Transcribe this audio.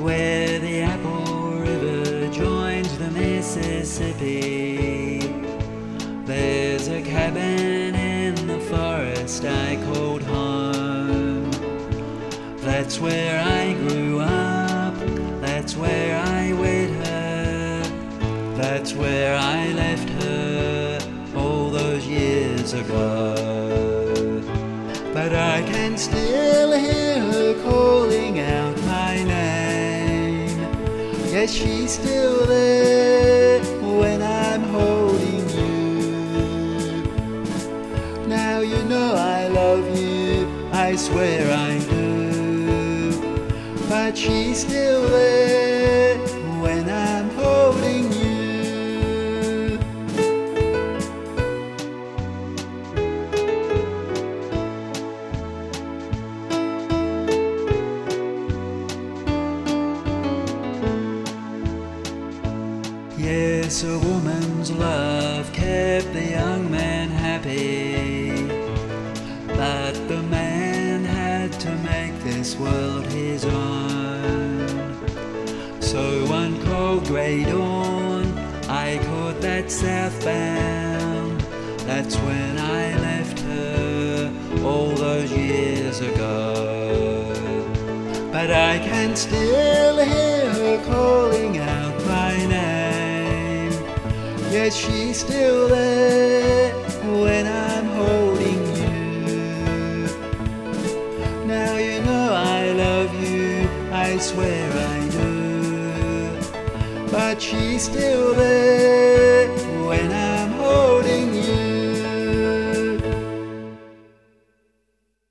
where the Apple River joins the Mississippi. There's a cabin in the forest I called home. That's where I grew up, that's where I wed her, that's where I left her all those years ago. But I can still hear her calling out my name. Yes, she's still there when I'm holding you. Now you know I love you, I swear I do. But she's still there when I'm holding you. Yes, a woman's love kept the young man happy, but the man had to make this world his own. So one cold grey dawn I caught that southbound. That's when I left her all those years ago. But I can still hear her calling out my name. Yes, she's still there when I'm holding you. Now you know I love you, I swear I do. But she's still there